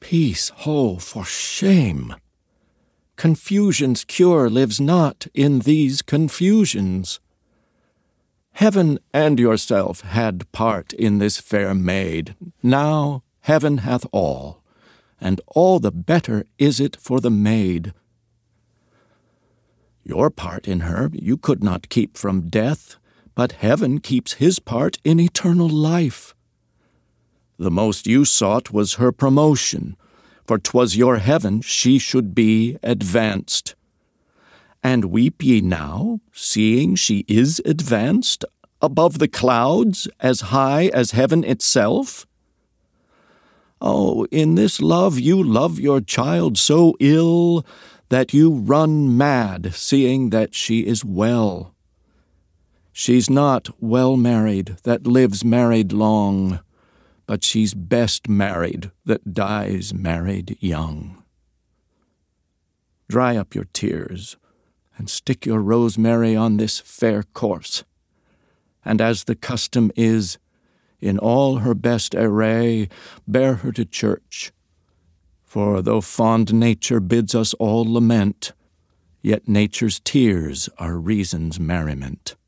Peace, ho, for shame! Confusion's cure lives not in these confusions. Heaven and yourself had part in this fair maid. Now heaven hath all, and all the better is it for the maid. Your part in her you could not keep from death, but heaven keeps his part in eternal life. The most you sought was her promotion, for 'twas your heaven she should be advanced. And weep ye now, seeing she is advanced above the clouds, as high as heaven itself? Oh, in this love you love your child so ill that you run mad, seeing that she is well. She's not well married that lives married long, but she's best married that dies married young. Dry up your tears, and stick your rosemary on this fair corse, and as the custom is, in all her best array, bear her to church. For though fond nature bids us all lament, yet nature's tears are reason's merriment.